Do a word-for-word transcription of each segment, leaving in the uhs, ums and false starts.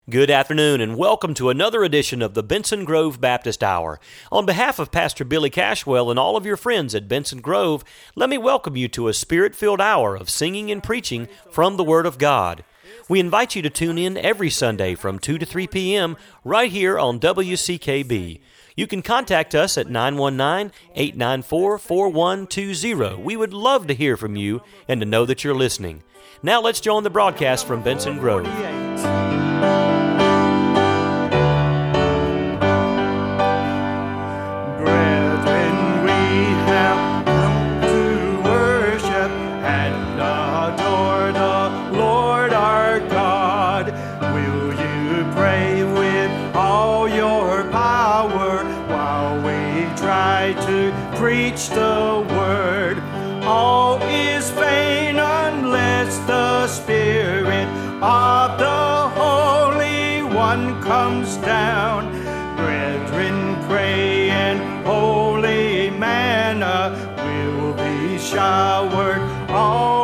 Good afternoon and welcome to another edition of the Benson Grove Baptist Hour. On behalf of Pastor Billy Cashwell and all of your friends at Benson Grove, let me welcome you to a spirit-filled hour of singing and preaching from the Word of God. We invite you to tune in every Sunday from two to three p.m. right here on W C K B. You can contact us at nine one nine, eight nine four, four one two zero. We would love to hear from you and to know that you're listening. Now let's join the broadcast from Benson Grove. Preach the word. All is vain unless the Spirit of the Holy One comes down. Brethren, pray and holy manna will be showered all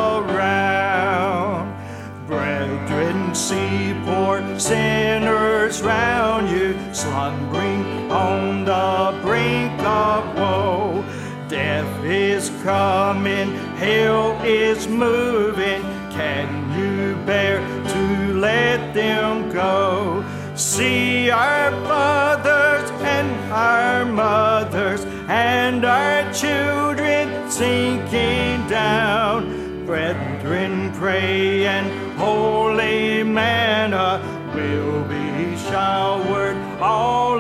around. Brethren, see poor sinners round you, slumbering on the brink of woe. Death is coming, hell is moving. Can you bear to let them go? See our fathers and our mothers and our children sinking down. Brethren, pray and holy manna will be showered all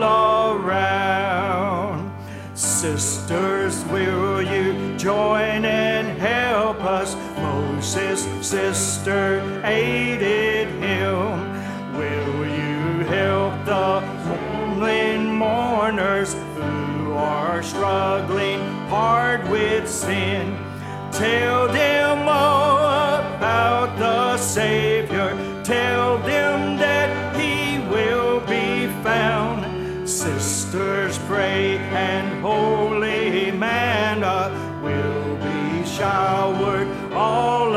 around. Sisters, will you join and help us? Moses' sister aided him. Will you help the lonely mourners who are struggling hard with sin? Tell them all about the Savior. Tell them that He will be found. Sisters, pray and holy manna will be showered all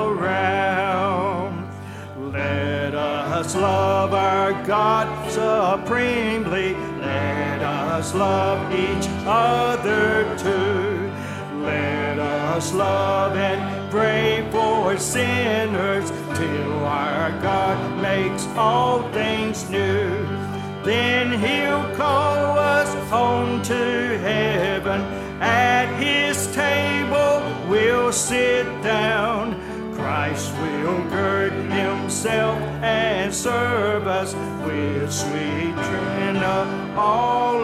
around. Let us love our God supremely. Let us love each other too. Let us love and pray for sinners till our God makes all things new. Then He'll call us home to heaven. At His table we'll sit down. Christ will gird Himself and serve us with sweet manna all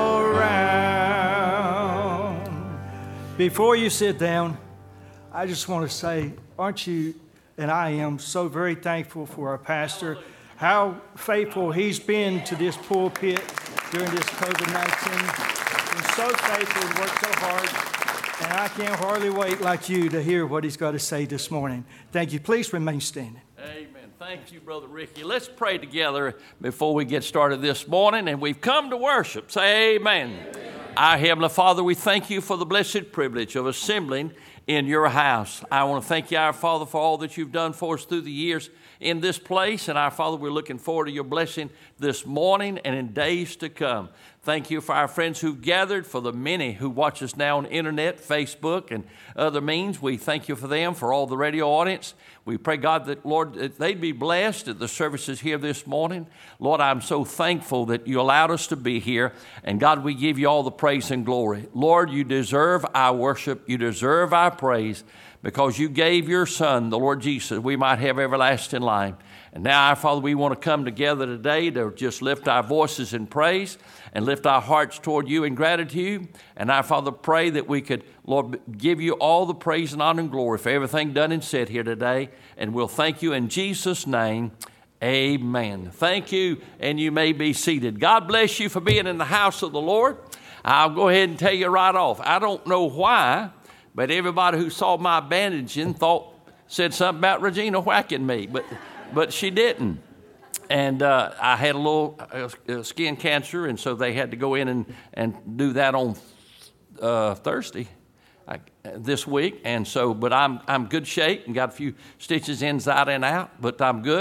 around. Before you sit down, I just want to say, aren't you, and I am so very thankful for our pastor, how faithful he's been to this pulpit during this covid nineteen. He's so faithful and worked so hard, and I can't hardly wait like you to hear what he's got to say this morning. Thank you. Please remain standing. Amen. Thank you, Brother Ricky. Let's pray together before we get started this morning, and we've come to worship. Say amen. Amen. Our Heavenly Father, we thank you for the blessed privilege of assembling in your house. I want to thank you, our Father, for all that you've done for us through the years in this place. And our Father, we're looking forward to your blessing this morning and in days to come. Thank you for our friends who've gathered, for the many who watch us now on the internet, Facebook, and other means. We thank you for them, for all the radio audience. We pray, God, that, Lord, that they'd be blessed at the services here this morning. Lord, I'm so thankful that you allowed us to be here. And, God, we give you all the praise and glory. Lord, you deserve our worship. You deserve our praise because you gave your Son, the Lord Jesus, we might have everlasting life. And now, our Father, we want to come together today to just lift our voices in praise and lift our hearts toward you in gratitude. And our Father, pray that we could, Lord, give you all the praise and honor and glory for everything done and said here today. And we'll thank you in Jesus' name. Amen. Thank you, and you may be seated. God bless you for being in the house of the Lord. I'll go ahead and tell you right off. I don't know why, but everybody who saw my bandaging thought, said something about Regina whacking me, but but she didn't. And uh, I had a little uh, skin cancer, and so they had to go in and, and do that on uh, Thursday I, this week. And so, but I'm I'm good shape and got a few stitches inside and out, but I'm good.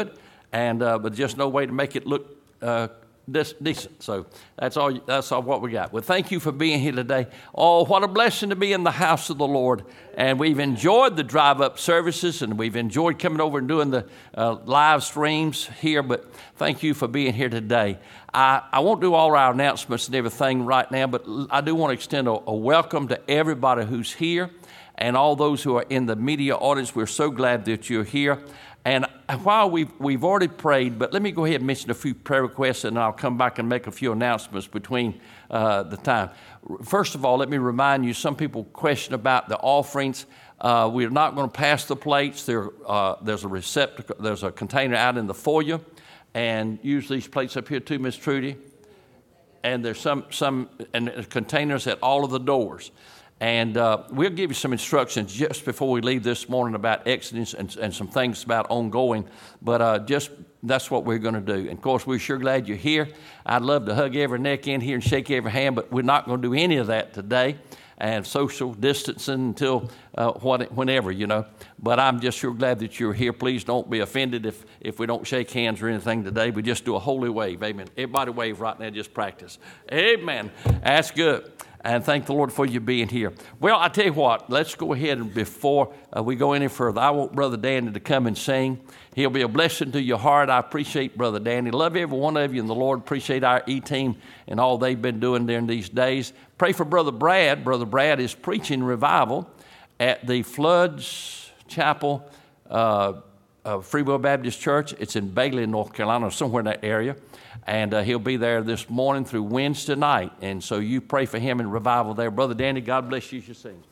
and uh, but just no way to make it look uh, decent. So that's all. That's all what we got. Well, thank you for being here today. Oh, what a blessing to be in the house of the Lord. And we've enjoyed the drive-up services, and we've enjoyed coming over and doing the uh, live streams here. But thank you for being here today. I, I won't do all our announcements and everything right now, but I do want to extend a, a welcome to everybody who's here and all those who are in the media audience. We're so glad that you're here. And while we've, we've already prayed, but let me go ahead and mention a few prayer requests, and I'll come back and make a few announcements between uh, the time. First of all, let me remind you, some people question about the offerings. Uh, we're not going to pass the plates. There, uh, there's a receptacle, there's a container out in the foyer, and use these plates up here too, Miss Trudy. And there's some, some and containers at all of the doors. And uh, we'll give you some instructions just before we leave this morning about Exodus and, and some things about ongoing. But uh, just that's what we're going to do. And, of course, we're sure glad you're here. I'd love to hug every neck in here and shake every hand, but we're not going to do any of that today. And social distancing until uh, what, whenever, you know. But I'm just sure glad that you're here. Please don't be offended if, if we don't shake hands or anything today. We just do a holy wave. Amen. Everybody wave right now. Just practice. Amen. That's good. And thank the Lord for you being here. Well, I tell you what, let's go ahead and before uh, we go any further, I want Brother Danny to come and sing. He'll be a blessing to your heart. I appreciate Brother Danny. Love every one of you in the Lord. Appreciate our E-team and all they've been doing during these days. Pray for Brother Brad. Brother Brad is preaching revival at the Floods Chapel, uh, uh, Free Will Baptist Church. It's in Bailey, North Carolina, somewhere in that area. And uh, he'll be there this morning through Wednesday night. And so you pray for him in revival there. Brother Danny, God bless you as you sing.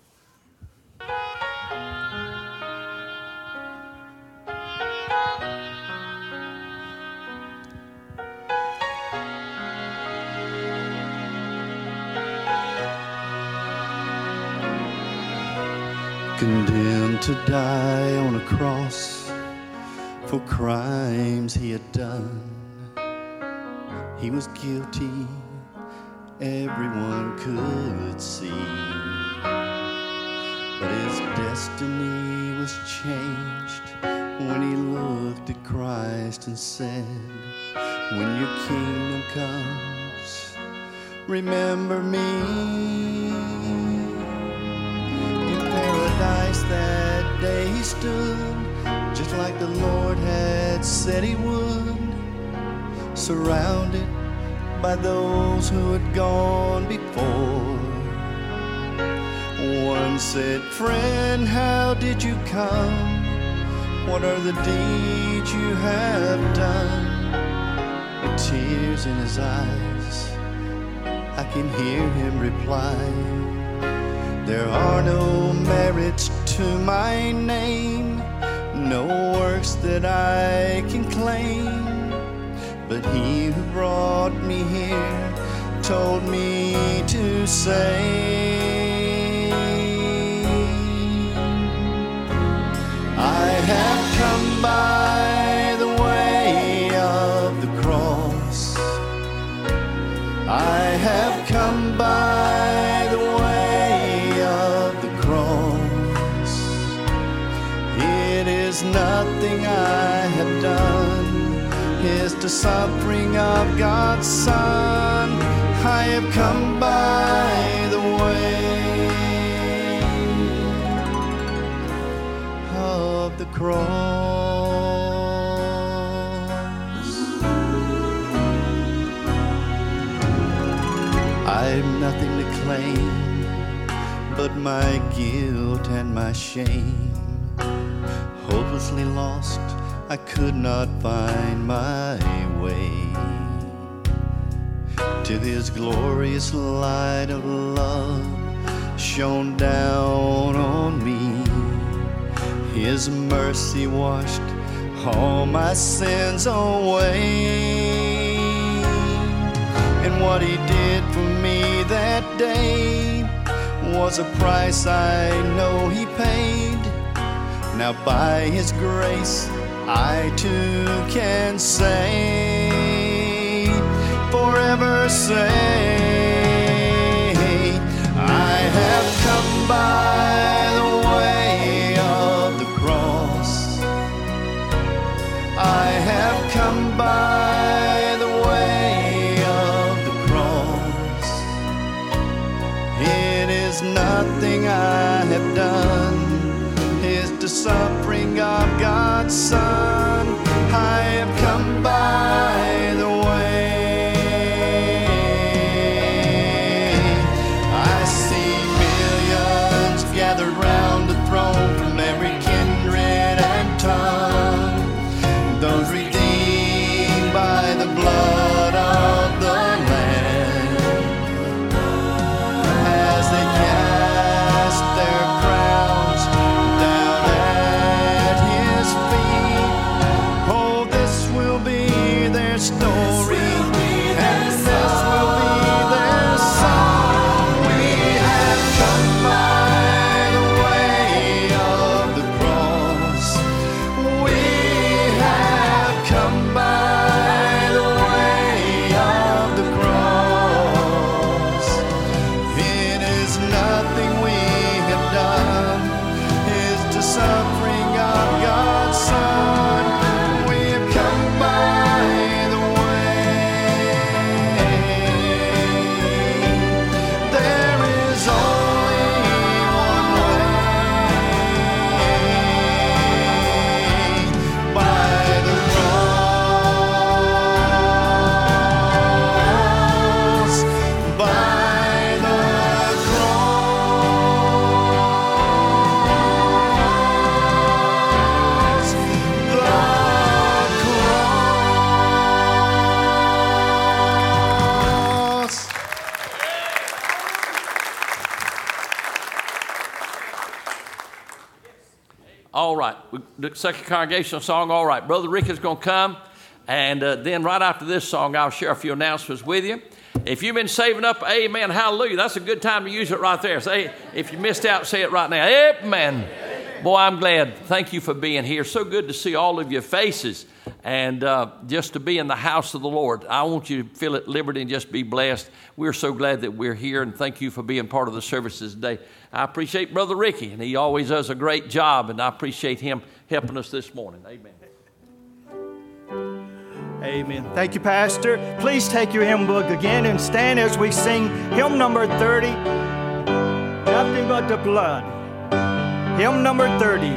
Condemned to die on a cross for crimes he had done. He was guilty, everyone could see. But his destiny was changed when he looked at Christ and said, when your kingdom comes, remember me. In paradise that day he stood, just like the Lord had said he would, surrounded by those who had gone before. One said, friend, how did you come? What are the deeds you have done? With tears in his eyes, I can hear him reply, there are no merits to my name, no works that I can claim. But he who brought me here told me to say, I have come by the way of the cross. I have come by the way of the cross. It is nothing I have done, is the suffering of God's Son. I have come by the way of the cross. I've nothing to claim but my guilt and my shame. Hopelessly lost, I could not find my way to his glorious light of love shone down on me. His mercy washed all my sins away. And what he did for me that day was a price I know he paid. Now by his grace I too can say, forever say, I have come by the way of the cross. I have come the suffering of God's Son. I have come by the way. I see millions gathered round the throne from every kindred and tongue, those redeemed by the blood of the Lamb. As they cast their crowns down at His feet, oh, this will be their story, and this will be their song. We have come by the way of the cross. We have come by the way of the cross. It is nothing we have done, it's the suffering of God's Son. We have come by the way. There is only one way, by the cross, by the cross, the cross. All right, we- the second congregational song. All right, Brother Rick is going to come, and uh, then right after this song, I'll share a few announcements with you. If you've been saving up, amen, hallelujah, that's a good time to use it right there. Say, if you missed out, say it right now. Amen. Boy, I'm glad. Thank you for being here. So good to see all of your faces, and uh, just to be in the house of the Lord. I want you to feel at liberty and just be blessed. We're so glad that we're here, and thank you for being part of the services today. I appreciate Brother Ricky, and he always does a great job, and I appreciate him helping us this morning. Amen. Amen. Thank you, Pastor. Please take your hymn book again and stand as we sing hymn number thirty, Nothing But the Blood. Hymn number thirty.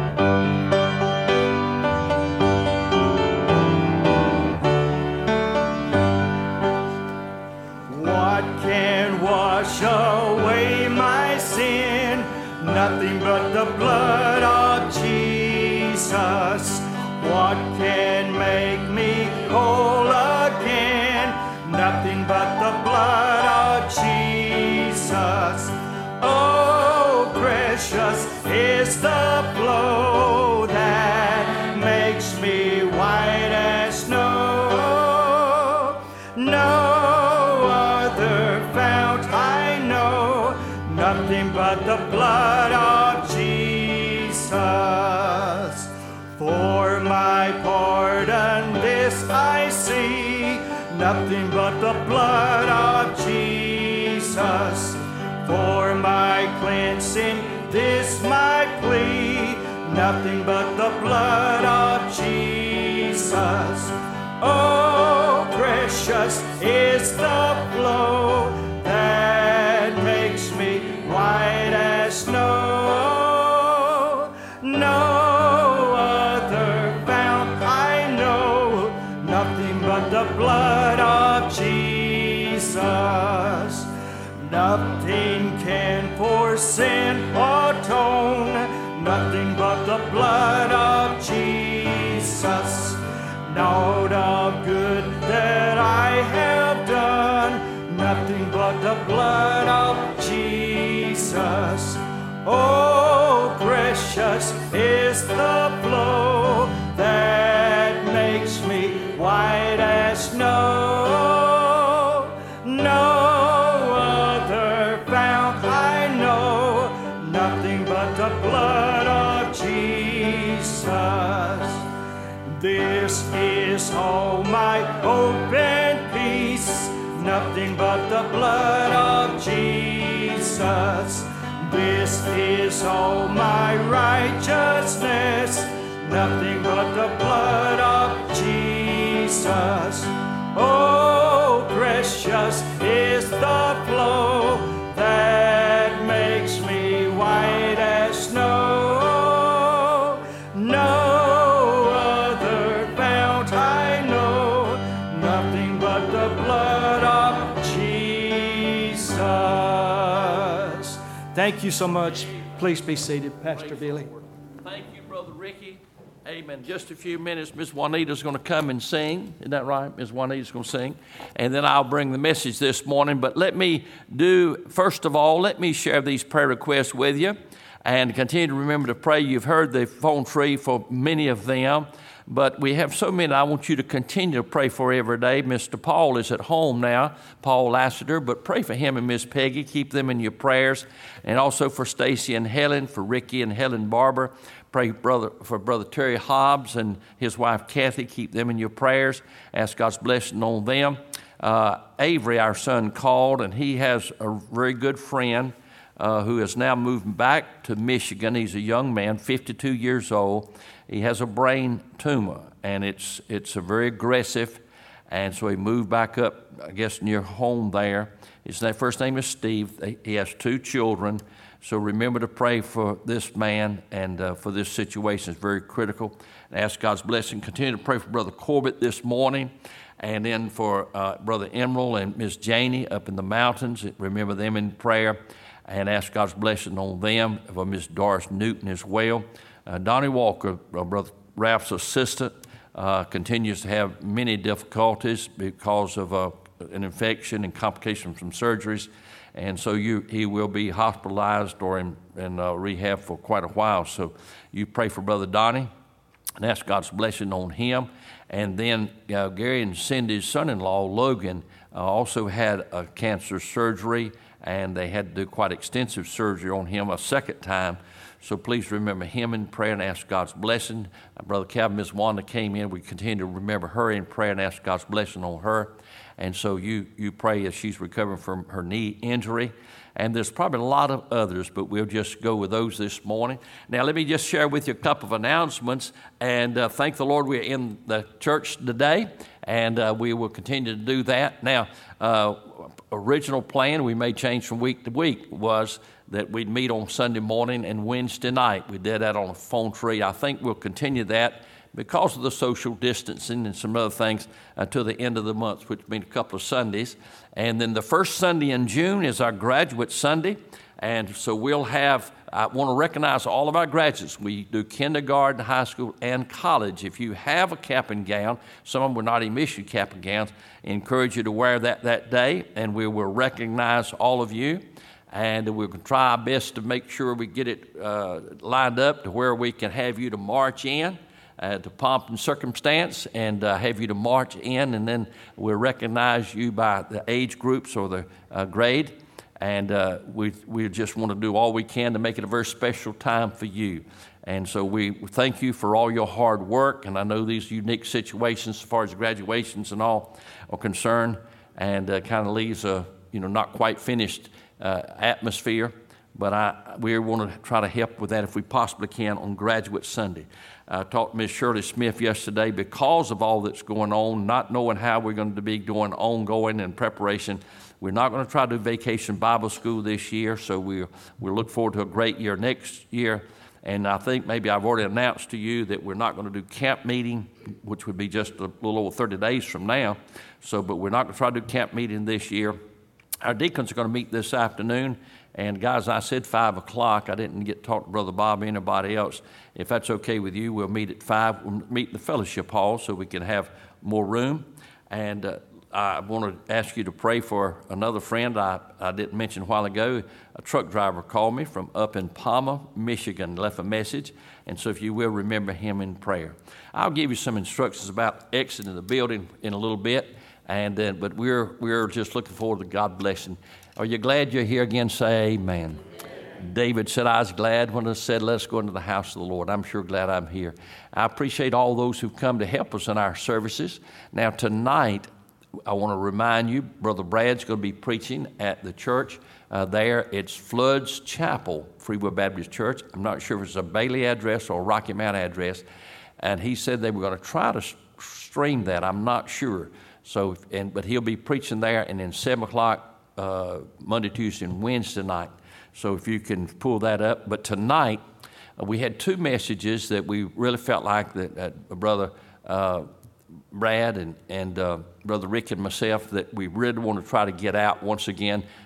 What can wash away my sin? Nothing but the blood of Jesus. What can make me whole again? Nothing but the blood of Jesus. Oh, precious is the flow that makes me white as snow. No other fount I know, nothing but the blood of Jesus. For my pardon this I see, nothing but the blood of Jesus. For my cleansing this my plea, nothing but the blood of Jesus. Oh, precious is the flow that makes me white as snow. No other fount I know, nothing but the blood of Jesus. Nothing can for sin atone, nothing but the blood of Jesus. Naught of good that I have done, nothing but the blood of Jesus. Oh, precious is the flow that makes me white as snow. No other fount I know, nothing but the blood of Jesus. This is all my hope and peace, nothing but the blood of Jesus. This is all my righteousness, nothing but the blood of Jesus. Oh, precious is the flow that makes me white as snow. Thank you so much. Please be seated, Pastor Billy. Thank you, Brother Ricky. Amen. Just a few minutes, Miss Juanita's going to come and sing. Isn't that right? Miss Juanita's going to sing. And then I'll bring the message this morning. But let me do, first of all, let me share these prayer requests with you. And continue to remember to pray. You've heard the phone tree for many of them. But we have so many I want you to continue to pray for every day. Mister Paul is at home now, Paul Lassiter, but pray for him and Miss Peggy. Keep them in your prayers. And also for Stacy and Helen, for Ricky and Helen Barber. Pray brother, for Brother Terry Hobbs and his wife Kathy. Keep them in your prayers. Ask God's blessing on them. Uh, Avery, our son, called, and he has a very good friend uh, who is now moving back to Michigan. He's a young man, fifty-two years old. He has a brain tumor, and it's it's a very aggressive, and so he moved back up, I guess, near home there. His first name is Steve. He has two children, so remember to pray for this man and uh, for this situation. It's very critical. And ask God's blessing. Continue to pray for Brother Corbett this morning, and then for uh, Brother Emerald and Miss Janie up in the mountains. Remember them in prayer, and ask God's blessing on them. For Miss Doris Newton as well. Uh, Donnie Walker, uh, Brother Ralph's assistant, uh, continues to have many difficulties because of uh, an infection and complications from surgeries. And so you, he will be hospitalized or in, in uh, rehab for quite a while. So you pray for Brother Donnie and ask God's blessing on him. And then uh, Gary and Cindy's son-in-law, Logan, uh, also had a cancer surgery, and they had to do quite extensive surgery on him a second time. So please remember him in prayer and ask God's blessing. Uh, Brother Calvin, Miss Wanda came in. We continue to remember her in prayer and ask God's blessing on her. And so you, you pray as she's recovering from her knee injury. And there's probably a lot of others, but we'll just go with those this morning. Now, let me just share with you a couple of announcements. And uh, thank the Lord we're in the church today, and uh, we will continue to do that. Now, uh, original plan, we may change from week to week, was that we'd meet on Sunday morning and Wednesday night. We did that on a phone tree. I think we'll continue that because of the social distancing and some other things uh, to the end of the month, which means a couple of Sundays. And then the first Sunday in June is our graduate Sunday. And so we'll have, I want to recognize all of our graduates. We do kindergarten, high school, and college. If you have a cap and gown, some of them will not even issue cap and gowns, I encourage you to wear that that day, and we will recognize all of you. And we'll try our best to make sure we get it uh, lined up to where we can have you to march in. Uh, to pomp and circumstance, and uh, have you to march in, and then we'll recognize you by the age groups or the uh, grade, and uh, we we just want to do all we can to make it a very special time for you. And so we thank you for all your hard work, and I know these unique situations as far as graduations and all are concerned, and uh, kind of leaves a you know not quite finished uh, atmosphere. But I, we want to try to help with that if we possibly can on Graduate Sunday. I talked to Miss Shirley Smith yesterday because of all that's going on, not knowing how we're going to be doing ongoing in preparation. We're not going to try to do Vacation Bible School this year, so we we look forward to a great year next year. And I think maybe I've already announced to you that we're not going to do camp meeting, which would be just a little over thirty days from now. So, but we're not going to try to do camp meeting this year. Our deacons are going to meet this afternoon. And guys, I said five o'clock. I didn't get to talk to Brother Bob or anybody else. If that's okay with you, we'll meet at five. We'll meet in the fellowship hall so we can have more room. And uh, I want to ask you to pray for another friend I, I didn't mention a while ago. A truck driver called me from up in Palmer, Michigan, left a message. And so if you will, remember him in prayer. I'll give you some instructions about exiting the building in a little bit. And uh, but we're we're just looking forward to God blessing. Are you glad you're here again? Say amen. Amen. David said, I was glad when I said, let's go into the house of the Lord. I'm sure glad I'm here. I appreciate all those who've come to help us in our services. Now, tonight, I want to remind you, Brother Brad's going to be preaching at the church uh, there. It's Floods Chapel, Free Will Baptist Church. I'm not sure if it's a Bailey address or a Rocky Mount address. And he said they were going to try to stream that. I'm not sure. So, and but he'll be preaching there, and then seven o'clock uh, Monday, Tuesday, and Wednesday night. So if you can pull that up. But tonight, uh, we had two messages that we really felt like that, that Brother uh, Brad and, and uh, Brother Rick and myself, that we really want to try to get out once again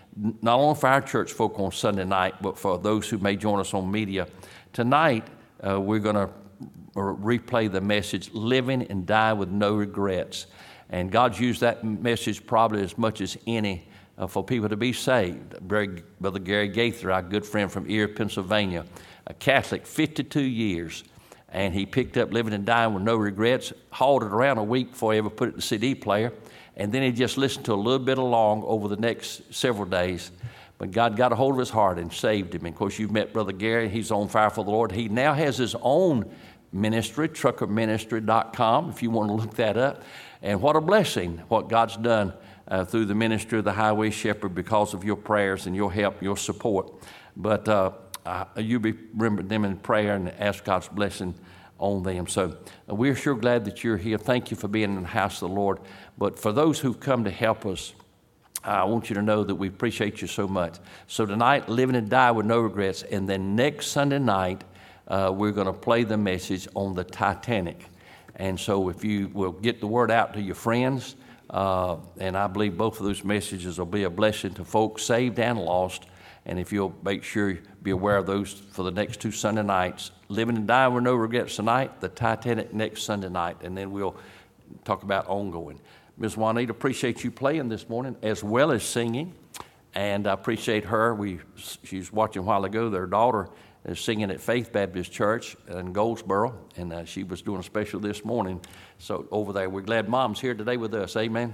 not only for our church folk on Sunday night, but for those who may join us on media. Tonight, uh, we're going to replay the message, Living and Die with No Regrets. And God's used that message probably as much as any uh, for people to be saved. Brother Gary Gaither, our good friend from Erie, Pennsylvania, a Catholic, fifty-two years, and he picked up Living and Dying with No Regrets, hauled it around a week before he ever put it in the C D player, and then he just listened to a little bit along over the next several days. But God got a hold of his heart and saved him. And of course, you've met Brother Gary. He's on fire for the Lord. He now has his own ministry, trucker ministry dot com, if you want to look that up. And what a blessing, what God's done uh, through the ministry of the Highway Shepherd because of your prayers and your help, your support. But uh, uh, you be remember them in prayer and ask God's blessing on them. So uh, we're sure glad that you're here. Thank you for being in the house of the Lord. But for those who've come to help us, I want you to know that we appreciate you so much. So tonight, Living and Die with No Regrets. And then next Sunday night, uh, we're going to play the message on the Titanic. And so if you will get the word out to your friends, uh, and I believe both of those messages will be a blessing to folks saved and lost. And if you'll make sure you be aware of those for the next two Sunday nights, Living and Die with No Regrets tonight, the Titanic next Sunday night, and then we'll talk about ongoing. Miz Juanita, appreciate you playing this morning as well as singing, and I appreciate her. We she was watching a while ago. Their daughter is singing at Faith Baptist Church in Goldsboro, and uh, she was doing a special this morning. So over there, we're glad Mom's here today with us. Amen.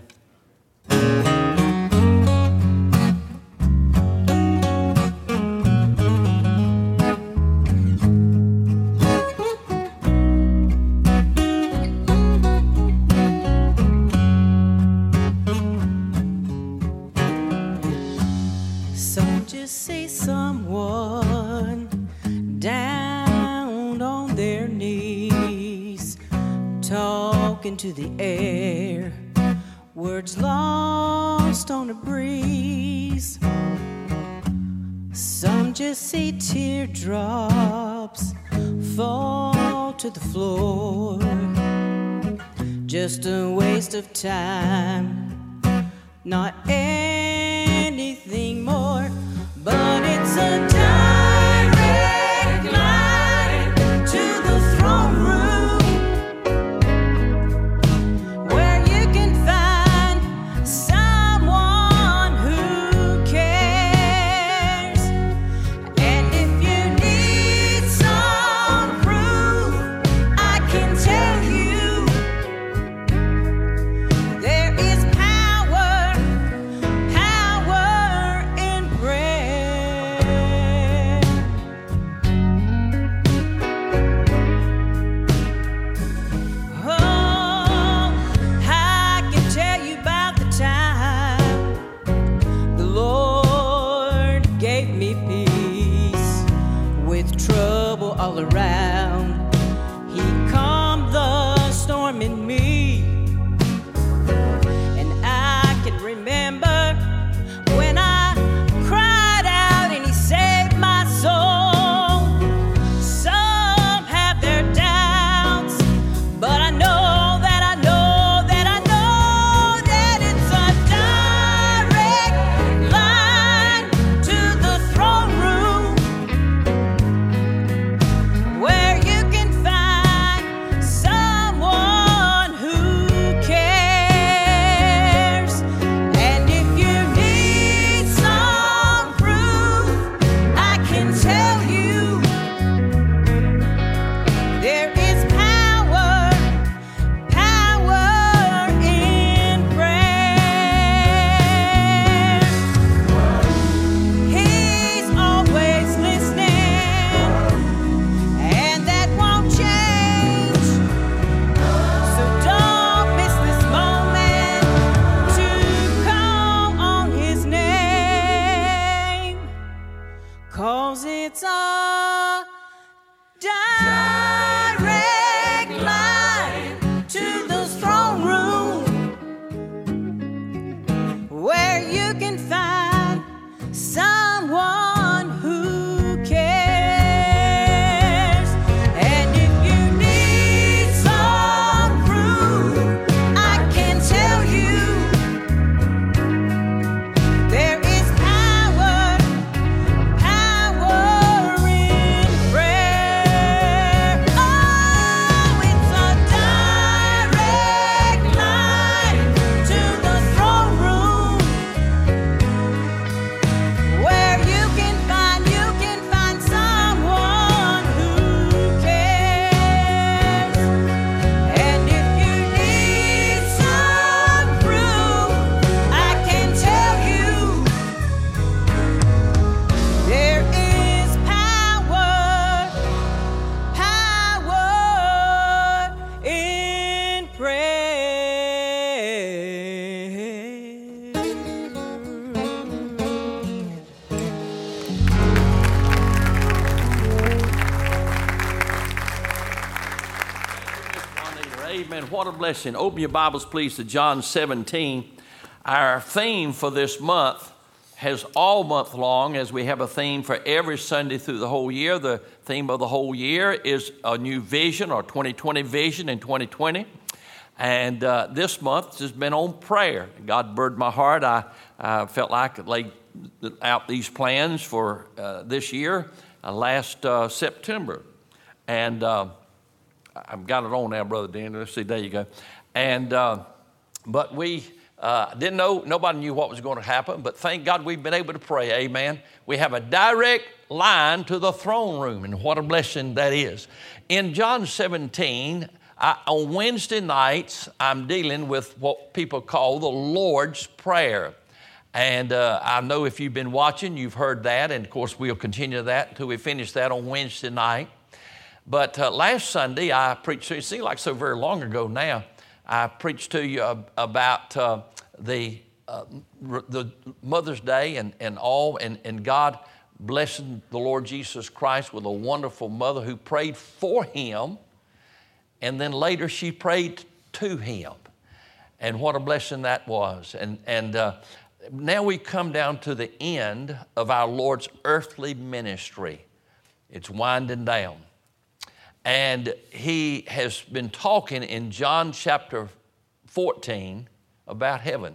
Into the air, words lost on a breeze. Some just see teardrops fall to the floor. Just a waste of time, not anything more. But it's a direct line to the throne room. There is power. What a blessing. Open your Bibles, please, to John seventeen. Our theme for this month has all month long, as we have a theme for every Sunday through the whole year. The theme of the whole year is a new vision, or twenty twenty vision in twenty twenty. And uh, this month has been on prayer. God burdened my heart. I uh, felt like I laid out these plans for uh, this year uh, last uh, September. And uh, I've got it on now, Brother Dan. Let's see, there you go. And uh, but we uh, didn't know, nobody knew what was going to happen, but thank God we've been able to pray, amen. We have a direct line to the throne room, and what a blessing that is. In John seventeen, I, on Wednesday nights, I'm dealing with what people call the Lord's Prayer. And uh, I know if you've been watching, you've heard that, and of course we'll continue that until we finish that on Wednesday night. But uh, last Sunday, I preached to you, it seems like so very long ago now, I preached to you uh, about uh, the uh, the Mother's Day and, and all, and, and God blessing the Lord Jesus Christ with a wonderful mother who prayed for him, and then later she prayed to him. And what a blessing that was. And, and uh, now we come down to the end of our Lord's earthly ministry. It's winding down. And he has been talking in John chapter fourteen about heaven.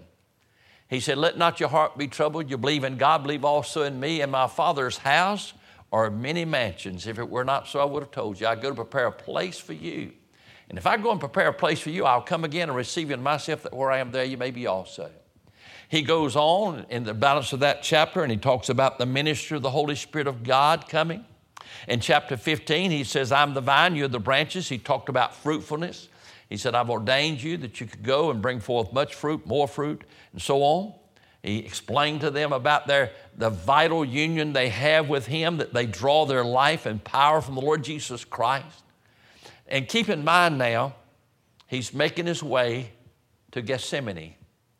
He said, let not your heart be troubled. You believe in God, believe also in me. In my Father's house are many mansions. If it were not so, I would have told you. I go to prepare a place for you. And if I go and prepare a place for you, I'll come again and receive you in myself, that where I am there you may be also. He goes on in the balance of that chapter, and he talks about the ministry of the Holy Spirit of God coming. In chapter fifteen, he says, I'm the vine, you're the branches. He talked about fruitfulness. He said, I've ordained you that you could go and bring forth much fruit, more fruit, and so on. He explained to them about their the vital union they have with him, that they draw their life and power from the Lord Jesus Christ. And keep in mind now, he's making his way to Gethsemane.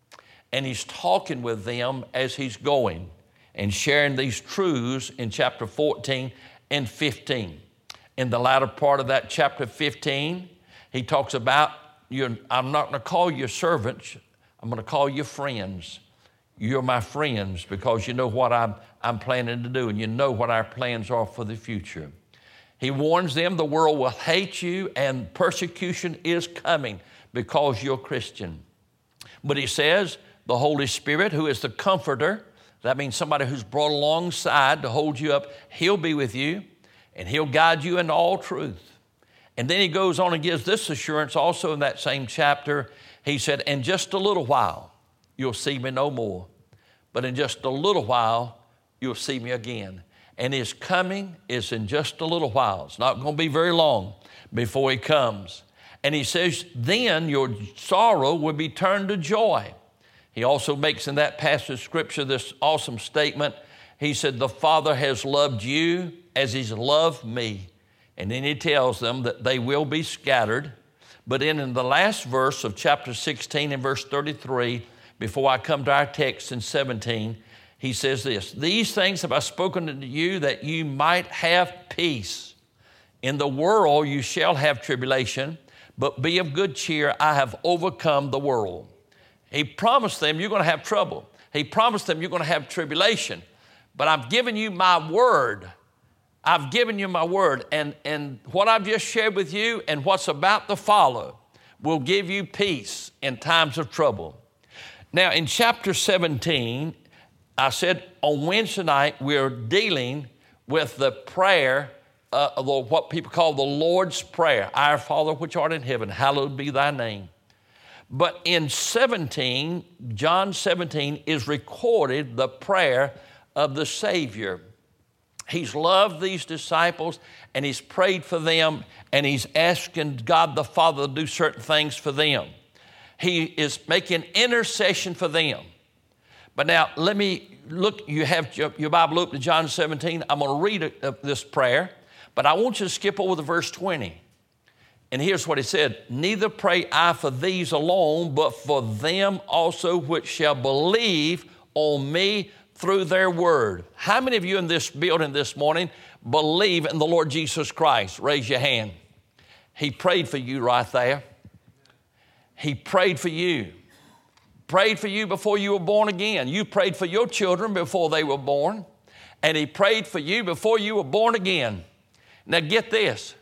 And he's talking with them as he's going and sharing these truths in chapter fourteen and fifteen. In the latter part of that chapter fifteen, he talks about, your, I'm not going to call you servants, I'm going to call you friends. You're my friends because you know what I'm, I'm planning to do, and you know what our plans are for the future. He warns them the world will hate you and persecution is coming because you're Christian. But he says the Holy Spirit, who is the comforter, that means somebody who's brought alongside to hold you up, he'll be with you and he'll guide you into all truth. And then he goes on and gives this assurance also in that same chapter. He said, in just a little while, you'll see me no more. But in just a little while, you'll see me again. And his coming is in just a little while. It's not going to be very long before he comes. And he says, then your sorrow will be turned to joy. He also makes in that passage of Scripture this awesome statement. He said, the Father has loved you as he's loved me. And then he tells them that they will be scattered. But in, in the last verse of chapter sixteen and verse thirty-three, before I come to our text in seventeen, he says this, these things have I spoken unto you that you might have peace. In the world you shall have tribulation, but be of good cheer, I have overcome the world. He promised them you're going to have trouble. He promised them you're going to have tribulation. But I've given you my word. I've given you my word. And, and what I've just shared with you and what's about to follow will give you peace in times of trouble. Now, in chapter seventeen, I said on Wednesday night, we're dealing with the prayer, uh, of what people call the Lord's Prayer. Our Father which art in heaven, hallowed be thy name. But in seventeen, John seventeen is recorded the prayer of the Savior. He's loved these disciples and he's prayed for them and he's asking God the Father to do certain things for them. He is making intercession for them. But now let me look, you have your, your Bible open to John seventeen. I'm going to read it, uh, this prayer, but I want you to skip over to verse twenty. And here's what he said, neither pray I for these alone, but for them also which shall believe on me through their word. How many of you in this building this morning believe in the Lord Jesus Christ? Raise your hand. He prayed for you right there. He prayed for you. Prayed for you before you were born again. You prayed for your children before they were born. And He prayed for you before you were born again. Now get this.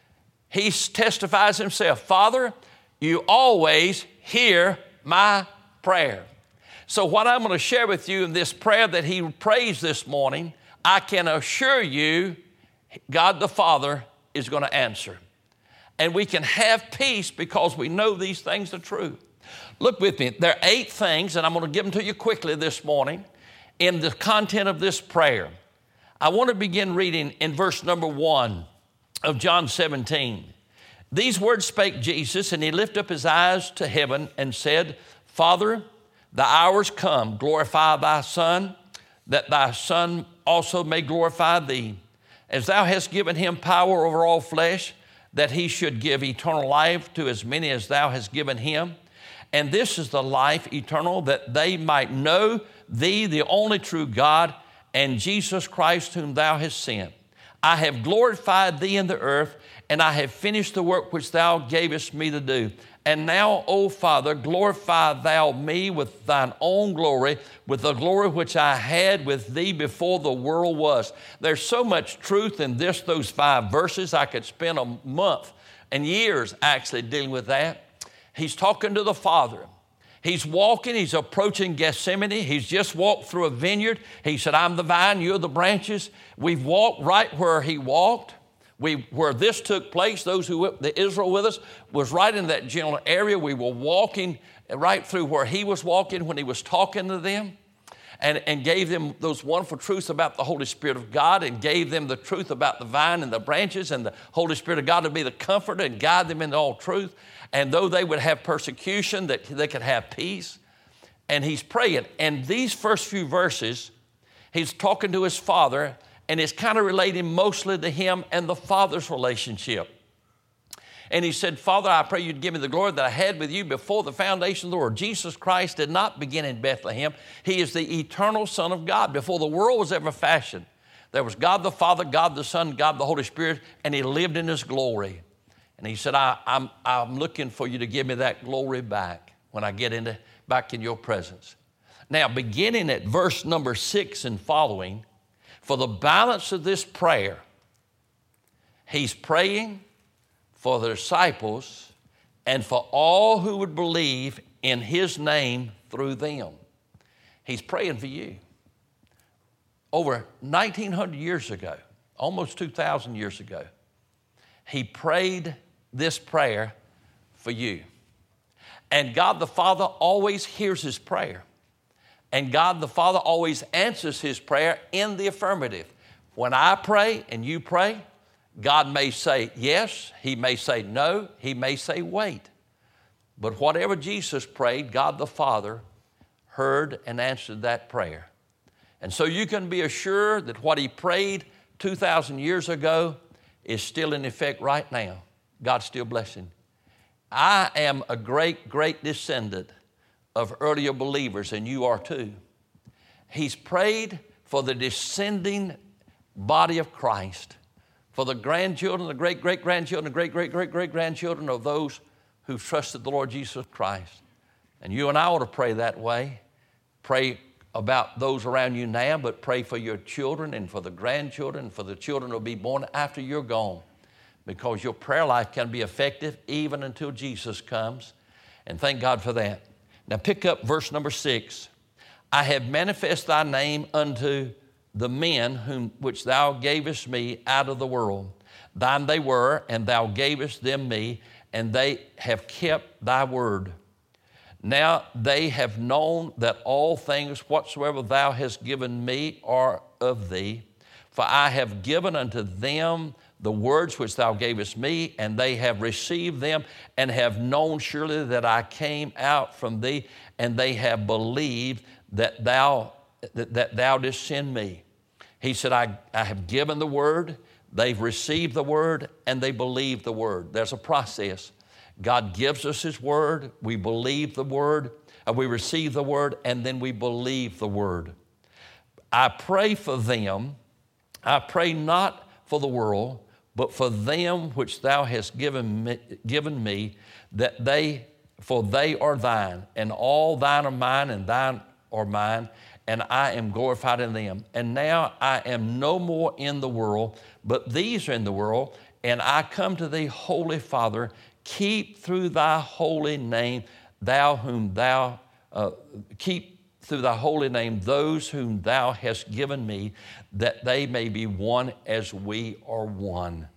He testifies Himself, Father, you always hear my prayer. So what I'm going to share with you in this prayer that He prays this morning, I can assure you God the Father is going to answer. And we can have peace because we know these things are true. Look with me. There are eight things, and I'm going to give them to you quickly this morning in the content of this prayer. I want to begin reading in verse number one of John seventeen. These words spake Jesus, and He lifted up His eyes to heaven and said, Father, the hour's come, glorify Thy Son, that Thy Son also may glorify Thee. As Thou hast given Him power over all flesh, that He should give eternal life to as many as Thou hast given Him. And this is the life eternal, that they might know Thee, the only true God, and Jesus Christ, whom Thou hast sent. I have glorified Thee in the earth, and I have finished the work which Thou gavest me to do. And now, O Father, glorify Thou me with Thine own glory, with the glory which I had with Thee before the world was. There's so much truth in this, those five verses. I could spend a month and years actually dealing with that. He's talking to the Father. He's walking, he's approaching Gethsemane. He's just walked through a vineyard. He said, I'm the vine, you're the branches. We've walked right where He walked. We, where this took place, those who were the Israel with us, was right in that general area. We were walking right through where He was walking when He was talking to them, and, and gave them those wonderful truths about the Holy Spirit of God, and gave them the truth about the vine and the branches, and the Holy Spirit of God to be the comforter and guide them into all truth. And though they would have persecution, that they could have peace. And He's praying. And these first few verses, He's talking to His Father, and it's kind of relating mostly to Him and the Father's relationship. And He said, Father, I pray You'd give me the glory that I had with You before the foundation of the world. Jesus Christ did not begin in Bethlehem. He is the eternal Son of God. Before the world was ever fashioned, there was God the Father, God the Son, God the Holy Spirit, and He lived in His glory. And He said, I, I'm, I'm looking for You to give me that glory back when I get into back in Your presence. Now, beginning at verse number six and following, for the balance of this prayer, He's praying for the disciples and for all who would believe in His name through them. He's praying for you. Over nineteen hundred years ago, almost two thousand years ago, He prayed this prayer for you. And God the Father always hears His prayer. And God the Father always answers His prayer in the affirmative. When I pray and you pray, God may say yes, He may say no, He may say wait. But whatever Jesus prayed, God the Father heard and answered that prayer. And so you can be assured that what He prayed two thousand years ago is still in effect right now. God's still blessing. I am a great, great descendant of earlier believers, and you are too. He's prayed for the descending body of Christ, for the grandchildren, the great-great-grandchildren, the great-great-great-great-grandchildren of those who've trusted the Lord Jesus Christ. And you and I ought to pray that way. Pray about those around you now, but pray for your children and for the grandchildren and for the children who will be born after you're gone, because your prayer life can be effective even until Jesus comes. And thank God for that. Now pick up verse number six. I have manifest Thy name unto the men whom which Thou gavest me out of the world. Thine they were, and Thou gavest them me, and they have kept Thy word. Now they have known that all things whatsoever Thou hast given me are of Thee. For I have given unto them the words which Thou gavest me, and they have received them, and have known surely that I came out from Thee, and they have believed that Thou, that, that thou didst send me. He said, I, I have given the word, they've received the word, and they believe the word. There's a process. God gives us His word, we believe the word, uh, we receive the word, and then we believe the word. I pray for them. I pray not for the world, but for them which Thou hast given me, given me, that they for they are thine, and all thine are mine, and thine are mine, and I am glorified in them. And now I am no more in the world, but these are in the world, and I come to thee, Holy Father, keep through thy holy name, thou whom thou, uh, keep through thy holy name those whom thou hast given me, that they may be one as we are one.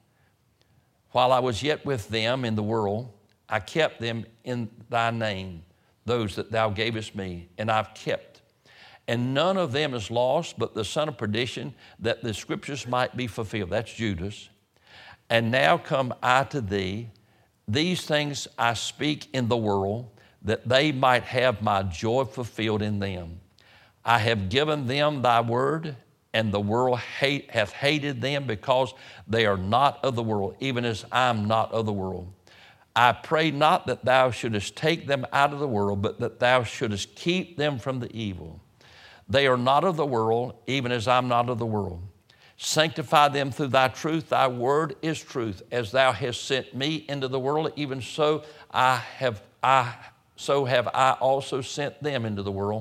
While I was yet with them in the world, I kept them in thy name, those that thou gavest me, and I've kept. And none of them is lost, but the son of perdition, that the scriptures might be fulfilled. That's Judas. And now come I to thee. These things I speak in the world, that they might have my joy fulfilled in them. I have given them thy word, and the world hate, hath hated them, because they are not of the world, even as I am not of the world. I pray not that thou shouldest take them out of the world, but that thou shouldest keep them from the evil. They are not of the world, even as I am not of the world. Sanctify them through thy truth. Thy word is truth. As thou hast sent me into the world, even so I have I so have I also sent them into the world.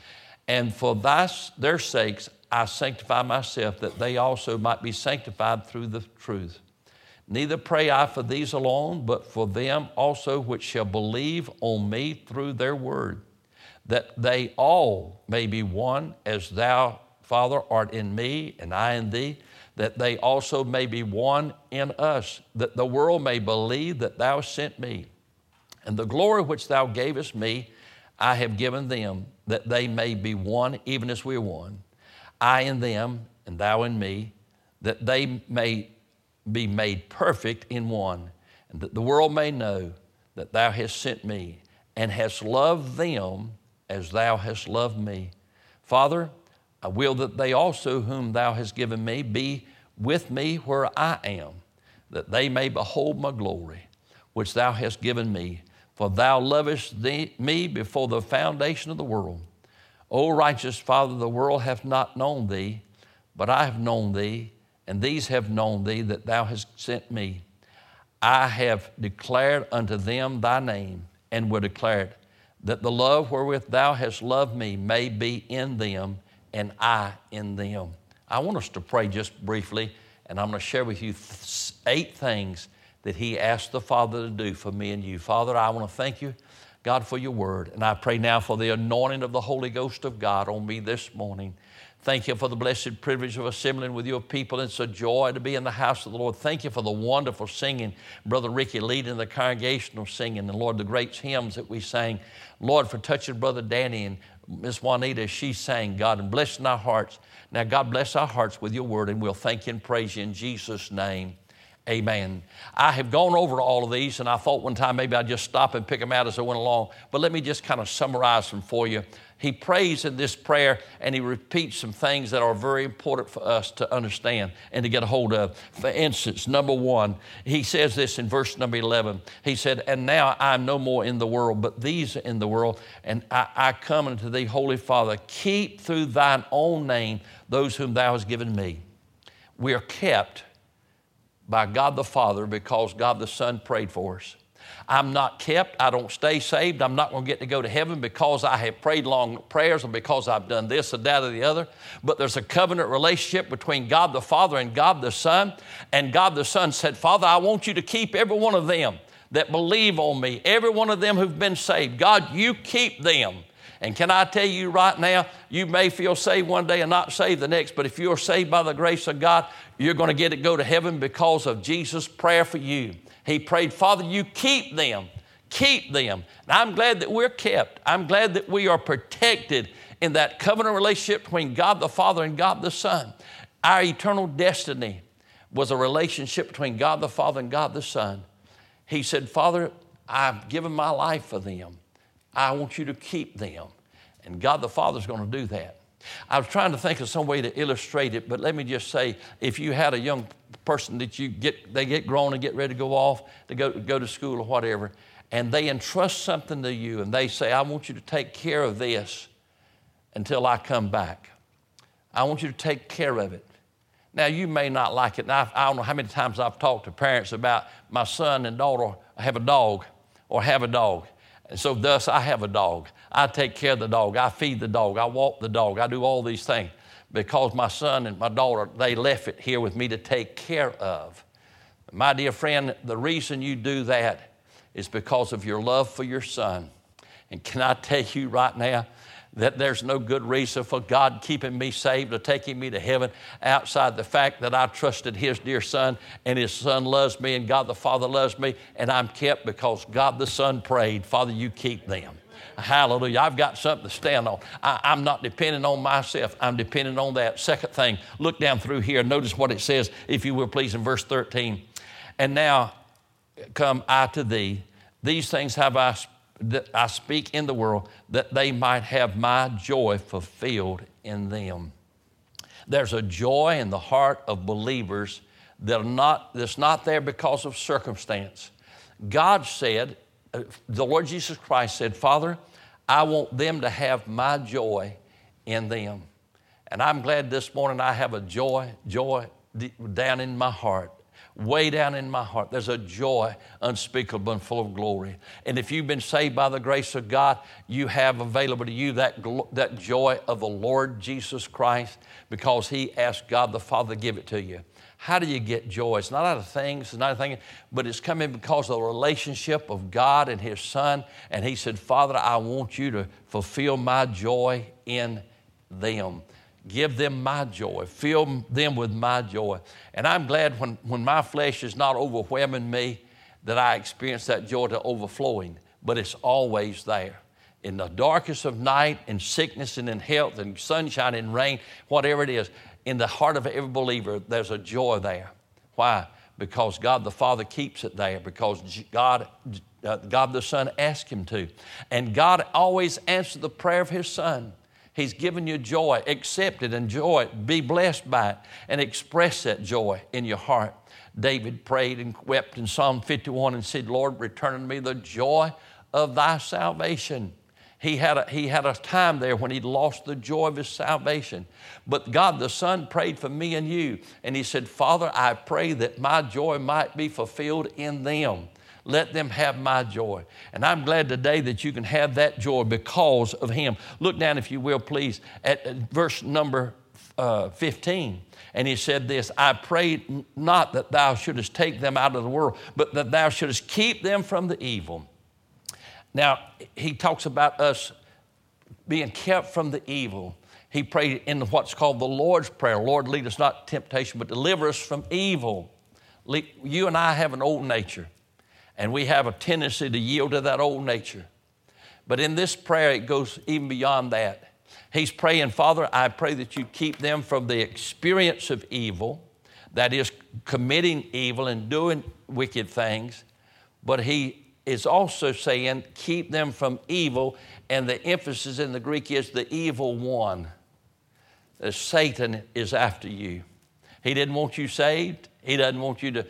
And for thy, their sakes I sanctify myself, that they also might be sanctified through the truth. Neither pray I for these alone, but for them also which shall believe on me through their word, that they all may be one, as thou, Father, art in me, and I in thee, that they also may be one in us, that the world may believe that thou sent me. And the glory which thou gavest me, I have given them, that they may be one, even as we are one. I in them, and thou in me, that they may be made perfect in one, and that the world may know that thou hast sent me, and hast loved them as thou hast loved me. Father, I will that they also whom thou hast given me be with me where I am, that they may behold my glory, which thou hast given me. For thou lovest thee, me before the foundation of the world. O righteous Father, the world hath not known thee, but I have known thee, and these have known thee, that thou hast sent me. I have declared unto them thy name, and will declare it, that the love wherewith thou hast loved me may be in them, and I in them. I want us to pray just briefly, and I'm going to share with you th- eight things that he asked the Father to do for me and you. Father, I want to thank you, God, for your word. And I pray now for the anointing of the Holy Ghost of God on me this morning. Thank you for the blessed privilege of assembling with your people. It's a joy to be in the house of the Lord. Thank you for the wonderful singing. Brother Ricky leading the congregational singing. And Lord, the great hymns that we sang. Lord, for touching Brother Danny and Miss Juanita as she sang, God, and blessing our hearts. Now, God, bless our hearts with your word, and we'll thank you and praise you in Jesus' name. Amen. I have gone over all of these, and I thought one time maybe I'd just stop and pick them out as I went along. But let me just kind of summarize them for you. He prays in this prayer, and he repeats some things that are very important for us to understand and to get a hold of. For instance, number one, he says this in verse number eleven. He said, and now I am no more in the world, but these are in the world, and I, I come unto thee, Holy Father. Keep through thine own name those whom thou hast given me. We are kept by God the Father because God the Son prayed for us. I'm not kept. I don't stay saved. I'm not going to get to go to heaven because I have prayed long prayers or because I've done this or that or the other. But there's a covenant relationship between God the Father and God the Son. And God the Son said, Father, I want you to keep every one of them that believe on me, every one of them who've been saved. God, you keep them. And can I tell you right now, you may feel saved one day and not saved the next, but if you're saved by the grace of God, you're going to get to go to heaven because of Jesus' prayer for you. He prayed, Father, you keep them, keep them. And I'm glad that we're kept. I'm glad that we are protected in that covenant relationship between God the Father and God the Son. Our eternal destiny was a relationship between God the Father and God the Son. He said, Father, I've given my life for them. I want you to keep them. And God the Father is going to do that. I was trying to think of some way to illustrate it, but let me just say, if you had a young person that you get, they get grown and get ready to go off, to go, go to school or whatever, and they entrust something to you, and they say, I want you to take care of this until I come back. I want you to take care of it. Now, you may not like it. And I, I don't know how many times I've talked to parents about my son and daughter have a dog or have a dog. And so thus I have a dog. I take care of the dog. I feed the dog. I walk the dog. I do all these things because my son and my daughter, they left it here with me to take care of. My dear friend, the reason you do that is because of your love for your son. And can I tell you right now that there's no good reason for God keeping me saved or taking me to heaven outside the fact that I trusted his dear son and his son loves me and God the Father loves me, and I'm kept because God the Son prayed, Father, you keep them. Hallelujah. I've got something to stand on. I, I'm not depending on myself. I'm depending on that. Second thing, look down through here. Notice what it says, if you will please, in verse thirteen. And now come I to thee. These things have I, that I speak in the world, that they might have my joy fulfilled in them. There's a joy in the heart of believers that are not, that's not there because of circumstance. God said, the Lord Jesus Christ said, Father, I want them to have my joy in them. And I'm glad this morning I have a joy, joy down in my heart. Way down in my heart, there's a joy unspeakable and full of glory. And if you've been saved by the grace of God, you have available to you that, that joy of the Lord Jesus Christ because he asked God the Father to give it to you. How do you get joy? It's not out of things, it's not a thing, but it's coming because of the relationship of God and his son. And he said, Father, I want you to fulfill my joy in them. Give them my joy. Fill them with my joy. And I'm glad when, when my flesh is not overwhelming me that I experience that joy to overflowing. But it's always there. In the darkest of night, in sickness and in health, in sunshine and rain, whatever it is, in the heart of every believer, there's a joy there. Why? Because God the Father keeps it there. Because God, uh, God the Son asked him to. And God always answered the prayer of his Son. He's given you joy. Accept it, enjoy it, be blessed by it, and express that joy in your heart. David prayed and wept in Psalm fifty-one and said, Lord, return unto me the joy of thy salvation. He had, a, he had a time there when he lost the joy of his salvation. But God the Son prayed for me and you. And he said, Father, I pray that my joy might be fulfilled in them. Let them have my joy. And I'm glad today that you can have that joy because of him. Look down, if you will, please, at, at verse number uh, fifteen. And he said this, I prayed not that thou shouldest take them out of the world, but that thou shouldest keep them from the evil. Now, he talks about us being kept from the evil. He prayed in what's called the Lord's Prayer. Lord, lead us not to temptation, but deliver us from evil. You and I have an old nature. And we have a tendency to yield to that old nature. But in this prayer, it goes even beyond that. He's praying, Father, I pray that you keep them from the experience of evil, that is committing evil and doing wicked things. But he is also saying, keep them from evil. And the emphasis in the Greek is the evil one. That Satan is after you. He didn't want you saved. He doesn't want you to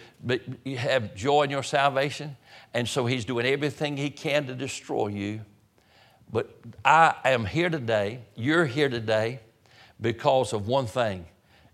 have joy in your salvation. And so he's doing everything he can to destroy you. But I am here today, you're here today, because of one thing.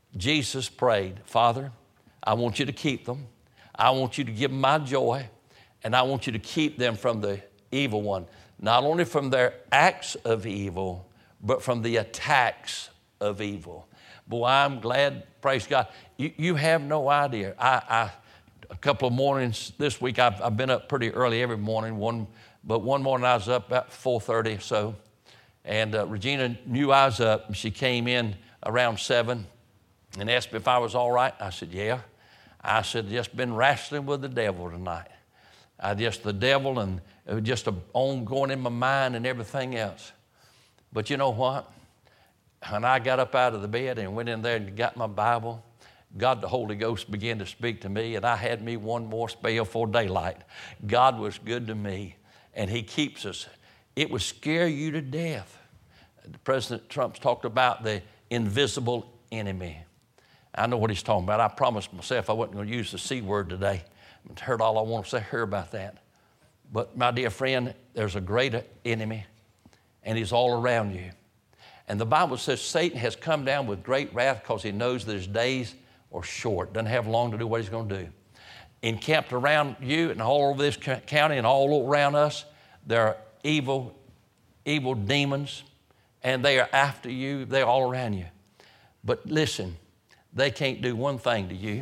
Jesus prayed, Father, I want you to keep them. I want you to give them my joy. And I want you to keep them from the evil one. Not only from their acts of evil, but from the attacks of evil. Boy, I'm glad, praise God. You, you have no idea. I, I, a couple of mornings this week, I've, I've been up pretty early every morning. One, but one morning I was up about four thirty or so. And uh, Regina knew I was up. She came in around seven and asked me if I was all right. I said, yeah. I said, just been wrestling with the devil tonight. I just, the devil, and it was just a ongoing in my mind and everything else. But you know what? When I got up out of the bed and went in there and got my Bible, God the Holy Ghost began to speak to me, and I had me one more spell for daylight. God was good to me, and he keeps us. It would scare you to death. President Trump's talked about the invisible enemy. I know what he's talking about. I promised myself I wasn't going to use the C word today. I heard all I want to say hear about that. But my dear friend, there's a greater enemy, and he's all around you. And the Bible says Satan has come down with great wrath because he knows that his days are short, doesn't have long to do what he's going to do. Encamped around you and all over this county and all around us, there are evil, evil demons, and they are after you. They're all around you. But listen, they can't do one thing to you.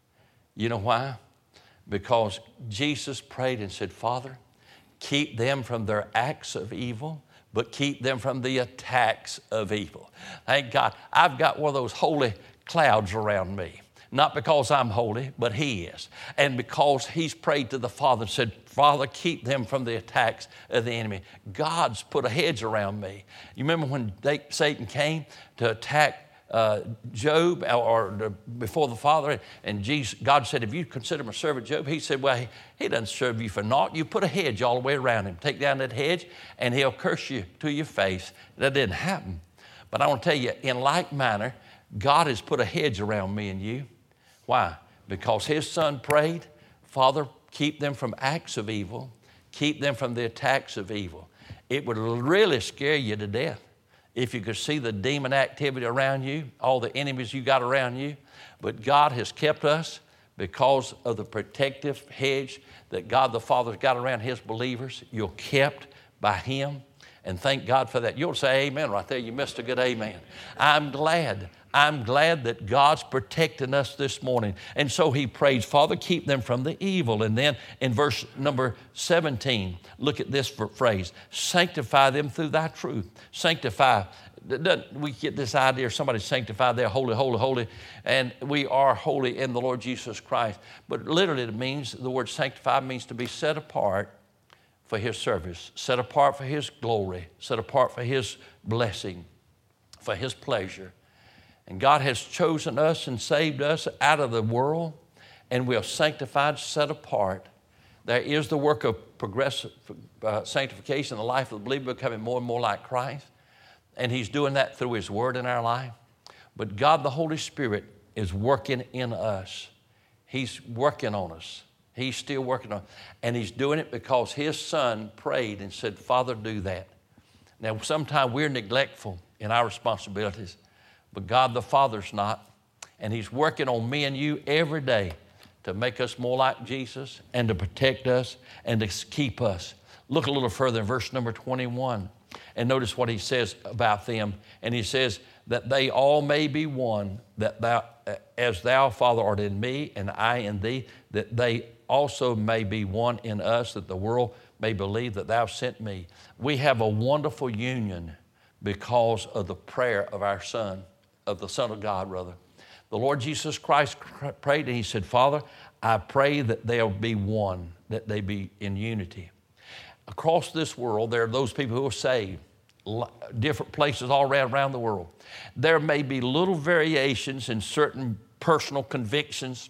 You know why? Because Jesus prayed and said, Father, keep them from their acts of evil, but keep them from the attacks of evil. Thank God. I've got one of those holy clouds around me. Not because I'm holy, but He is. And because He's prayed to the Father and said, Father, keep them from the attacks of the enemy. God's put a hedge around me. You remember when they, Satan came to attack uh, Job or, or the, before the Father? And Jesus, God said, have you considered my servant Job? He said, well, he, he doesn't serve you for naught. You put a hedge all the way around him. Take down that hedge and he'll curse you to your face. That didn't happen. But I want to tell you, in like manner, God has put a hedge around me and you. Why? Because His Son prayed, Father, keep them from acts of evil. Keep them from the attacks of evil. It would really scare you to death if you could see the demon activity around you, all the enemies you got around you. But God has kept us because of the protective hedge that God the Father's got around His believers. You're kept by Him. And thank God for that. You'll say amen right there. You missed a good amen. I'm glad. I'm glad that God's protecting us this morning. And so he prays, Father, keep them from the evil. And then in verse number seventeen, look at this phrase, sanctify them through thy truth. Sanctify. We get this idea, somebody sanctified, they're holy, holy, holy, and we are holy in the Lord Jesus Christ. But literally it means, the word sanctify means to be set apart for His service, set apart for His glory, set apart for His blessing, for His pleasure. And God has chosen us and saved us out of the world, and we are sanctified, set apart. There is the work of progressive uh, sanctification in the life of the believer, becoming more and more like Christ. And He's doing that through His Word in our life. But God, the Holy Spirit, is working in us. He's working on us. He's still working on it. And He's doing it because His Son prayed and said, Father, do that. Now, sometimes we're neglectful in our responsibilities, but God the Father's not. And He's working on me and you every day to make us more like Jesus and to protect us and to keep us. Look a little further in verse number twenty-one and notice what He says about them. And He says that they all may be one, that thou, as thou, Father, art in me and I in thee, that they also may be one in us, that the world may believe that thou sent me. We have a wonderful union because of the prayer of our Son, of the Son of God, rather. The Lord Jesus Christ prayed and He said, Father, I pray that they'll be one, that they be in unity. Across this world, there are those people who are saved, different places all around, around the world. There may be little variations in certain personal convictions.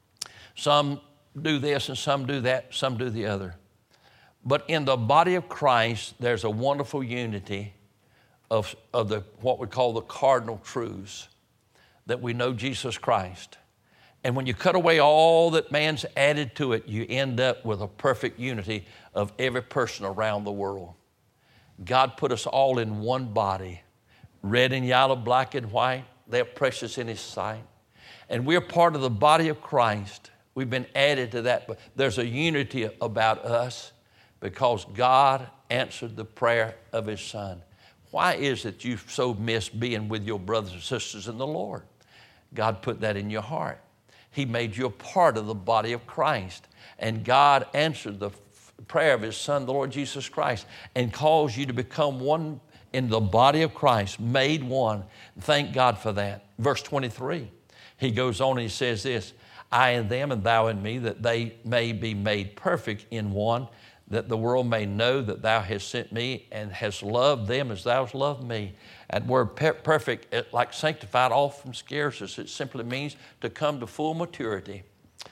Some do this and some do that, some do the other. But in the body of Christ, there's a wonderful unity of, of the what we call the cardinal truths, that we know Jesus Christ. And when you cut away all that man's added to it, you end up with a perfect unity of every person around the world. God put us all in one body, red and yellow, black and white. They're precious in His sight. And we're part of the body of Christ. We've been added to that. But there's a unity about us because God answered the prayer of His Son. Why is it you so miss being with your brothers and sisters in the Lord? God put that in your heart. He made you a part of the body of Christ. And God answered the prayer of His Son, the Lord Jesus Christ, and caused you to become one in the body of Christ, made one. Thank God for that. Verse twenty-three, He goes on and He says this, I and them and thou and me, that they may be made perfect in one, that the world may know that thou hast sent me and hast loved them as thou hast loved me. That word per- perfect, like sanctified, often scares us. It simply means to come to full maturity.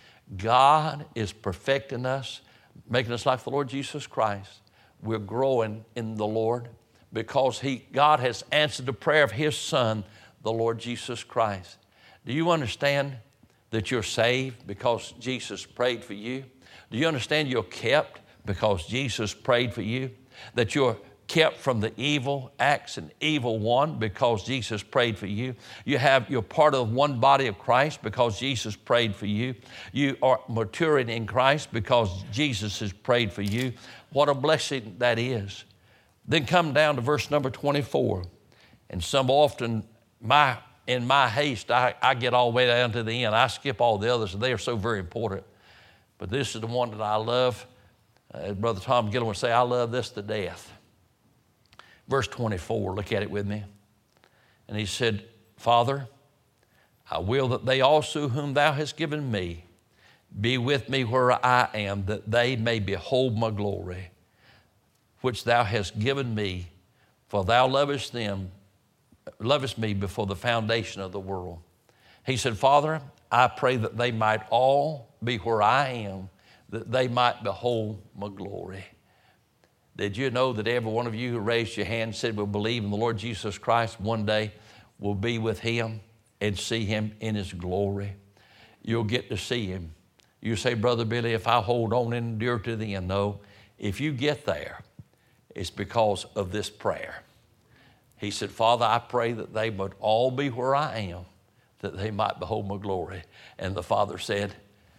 God is perfecting us, making us like the Lord Jesus Christ. We're growing in the Lord because he, God has answered the prayer of His Son, the Lord Jesus Christ. Do you understand that you're saved because Jesus prayed for you? Do you understand you're kept because Jesus prayed for you? That you're kept from the evil acts and evil one because Jesus prayed for you. You have, you're part of one body of Christ because Jesus prayed for you. You are maturing in Christ because Jesus has prayed for you. What a blessing that is. Then come down to verse number twenty-four. And some often, my in my haste, I, I get all the way down to the end. I skip all the others, and they are so very important. But this is the one that I love. Uh, Brother Tom Gillen would say, I love this to death. Verse twenty-four, look at it with me. And he said, Father, I will that they also whom thou hast given me be with me where I am, that they may behold my glory, which thou hast given me, for thou lovest them, lovest me before the foundation of the world. He said, Father, I pray that they might all be where I am, that they might behold my glory. Did you know that every one of you who raised your hand said will believe in the Lord Jesus Christ one day will be with him and see him in his glory? You'll get to see him. You say, Brother Billy, if I hold on and endure to the end. No, if you get there, it's because of this prayer. He said, Father, I pray that they would all be where I am, that they might behold my glory. And the Father said,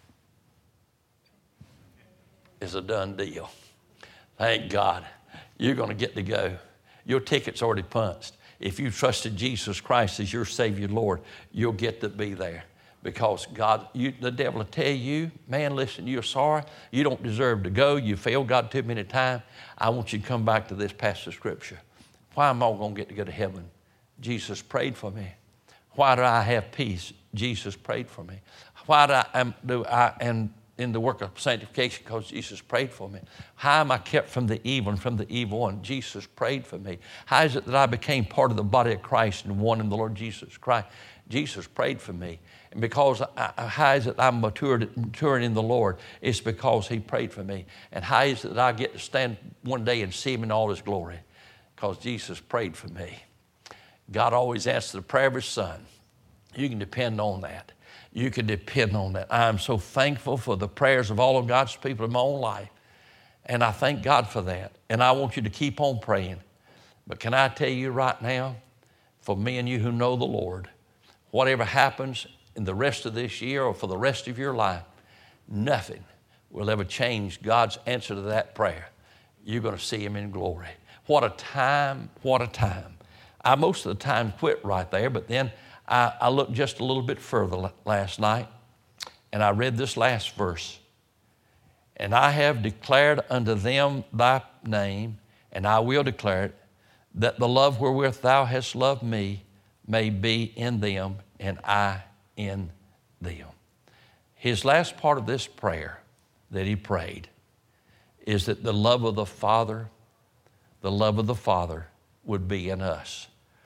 it's a done deal. Thank God. You're going to get to go. Your ticket's already punched. If you trusted Jesus Christ as your Savior, Lord, you'll get to be there. Because God, you, the devil will tell you, man, listen, you're sorry. You don't deserve to go. You failed God too many times. I want you to come back to this passage of Scripture. Why am I going to get to go to heaven? Jesus prayed for me. Why do I have peace? Jesus prayed for me. Why do I, am, do I am in the work of sanctification? Because Jesus prayed for me. How am I kept from the evil and from the evil one? Jesus prayed for me. How is it that I became part of the body of Christ and one in the Lord Jesus Christ? Jesus prayed for me. And because I, how is it I'm matured, maturing in the Lord? It's because he prayed for me. And how is it that I get to stand one day and see him in all his glory? Because Jesus prayed for me. God always answers the prayer of his son. You can depend on that. You can depend on that. I am so thankful for the prayers of all of God's people in my own life. And I thank God for that. And I want you to keep on praying. But can I tell you right now, for me and you who know the Lord, whatever happens in the rest of this year or for the rest of your life, nothing will ever change God's answer to that prayer. You're going to see him in glory. What a time, what a time. I most of the time quit right there, but then I, I looked just a little bit further last night, and I read this last verse. And I have declared unto them thy name, and I will declare it, that the love wherewith thou hast loved me may be in them, and I in them. His last part of this prayer that he prayed is that the love of the Father, the love of the Father would be in us.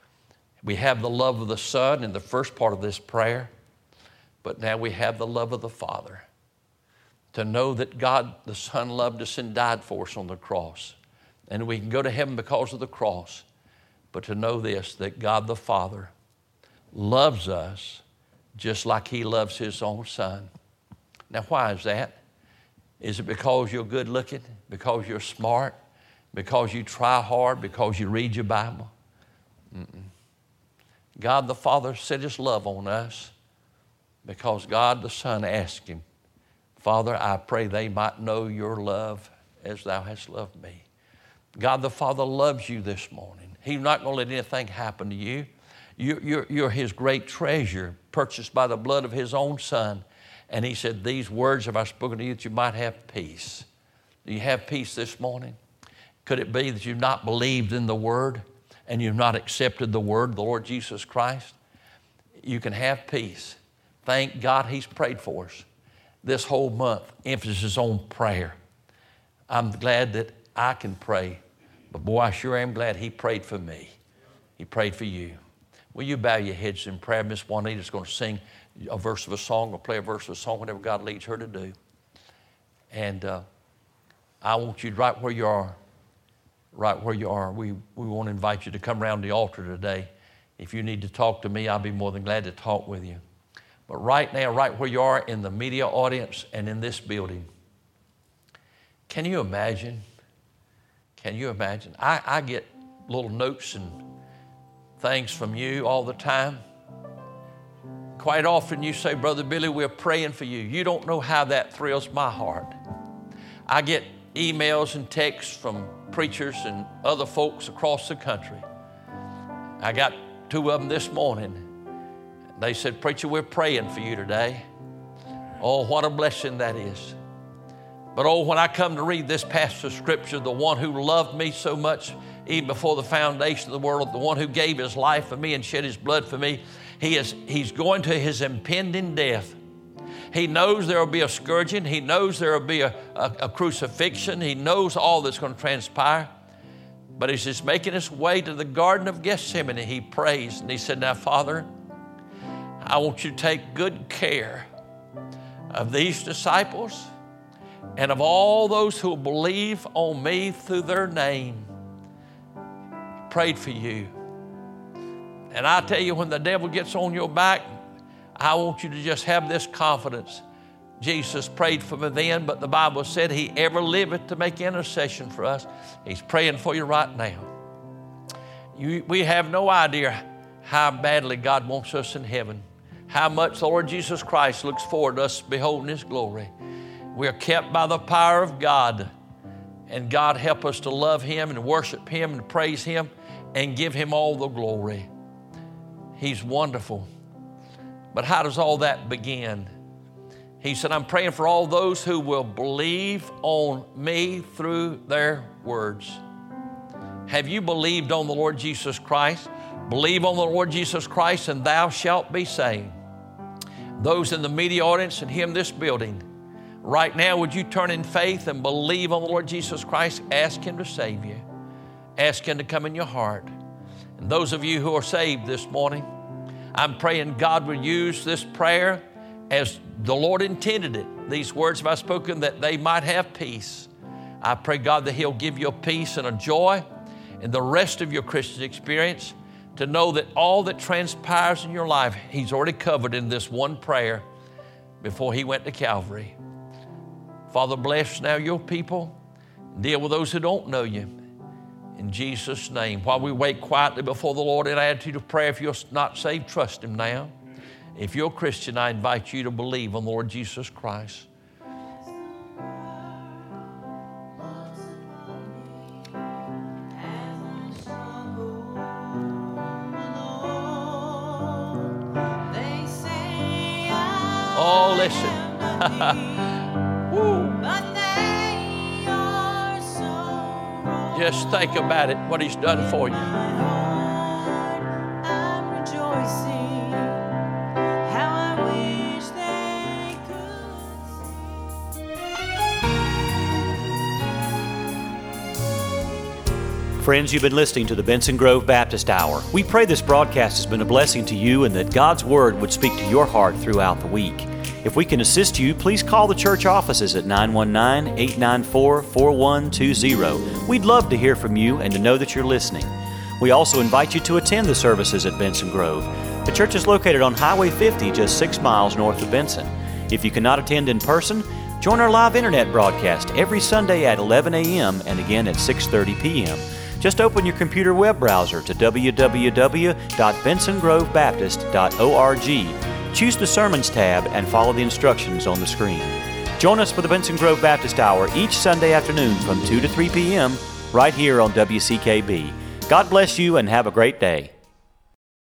We have the love of the Son in the first part of this prayer, but now we have the love of the Father. To know that God, the Son, loved us and died for us on the cross. And we can go to heaven because of the cross. But to know this, that God the Father loves us just like he loves his own Son. Now, why is that? Is it because you're good looking? Because you're smart? Because you try hard? Because you read your Bible? Mm-mm. God the Father set his love on us because God the Son asked him, Father, I pray they might know your love as thou hast loved me. God the Father loves you this morning. He's not going to let anything happen to you. You, you're, you're his great treasure, purchased by the blood of his own Son. And he said, these words have I spoken to you that you might have peace. Do you have peace this morning? Could it be that you've not believed in the Word and you've not accepted the Word, the Lord Jesus Christ? You can have peace. Thank God he's prayed for us. This whole month, emphasis on prayer. I'm glad that I can pray, but boy, I sure am glad he prayed for me. He prayed for you. Will you bow your heads in prayer? Miss Juanita's going to sing a verse of a song or play a verse of a song, whatever God leads her to do. And uh, I want you right where you are, right where you are. We, we want to invite you to come around the altar today. If you need to talk to me, I'll be more than glad to talk with you. But right now, right where you are in the media audience and in this building, can you imagine? Can you imagine? I, I get little notes and things from you all the time. Quite often you say, Brother Billy, we're praying for you. You don't know how that thrills my heart. I get emails and texts from preachers and other folks across the country. I got two of them this morning. They said, Preacher, we're praying for you today. Oh, what a blessing that is. But oh, when I come to read this passage of Scripture, the one who loved me so much even before the foundation of the world, the one who gave his life for me and shed his blood for me, he is, he's going to his impending death. He knows there will be a scourging. He knows there will be a, a, a crucifixion. He knows all that's going to transpire. But as he's making his way to the Garden of Gethsemane, he prays and he said, now, Father, I want you to take good care of these disciples and of all those who will believe on me through their name. Prayed for you. And I tell you, when the devil gets on your back, I want you to just have this confidence. Jesus prayed for me then, but the Bible said he ever liveth to make intercession for us. He's praying for you right now. You, we have no idea how badly God wants us in heaven, how much the Lord Jesus Christ looks forward to us beholding his glory. We are kept by the power of God, and God help us to love him and worship him and praise him and give him all the glory. He's wonderful. But how does all that begin? He said, I'm praying for all those who will believe on me through their words. Have you believed on the Lord Jesus Christ? Believe on the Lord Jesus Christ and thou shalt be saved. Those in the media audience and here in this building, right now, would you turn in faith and believe on the Lord Jesus Christ? Ask him to save you. Ask him to come in your heart. And those of you who are saved this morning, I'm praying God will use this prayer as the Lord intended it. These words have I spoken that they might have peace. I pray, God, that he'll give you a peace and a joy in the rest of your Christian experience to know that all that transpires in your life, he's already covered in this one prayer before he went to Calvary. Father, bless now your people. Deal with those who don't know you. In Jesus' name. While we wait quietly before the Lord in an attitude of prayer, if you're not saved, trust him now. If you're a Christian, I invite you to believe on the Lord Jesus Christ. Oh, listen. Woo. Just think about it, what he's done for you. Friends, you've been listening to the Benson Grove Baptist Hour. We pray this broadcast has been a blessing to you and that God's Word would speak to your heart throughout the week. If we can assist you, please call the church offices at nine one nine, eight nine four, four one two zero. We'd love to hear from you and to know that you're listening. We also invite you to attend the services at Benson Grove. The church is located on Highway fifty, just six miles north of Benson. If you cannot attend in person, join our live internet broadcast every Sunday at eleven a.m. and again at six thirty p.m. Just open your computer web browser to w w w dot benson grove baptist dot org. Choose the Sermons tab and follow the instructions on the screen. Join us for the Benson Grove Baptist Hour each Sunday afternoon from two to three p.m. right here on W C K B. God bless you and have a great day.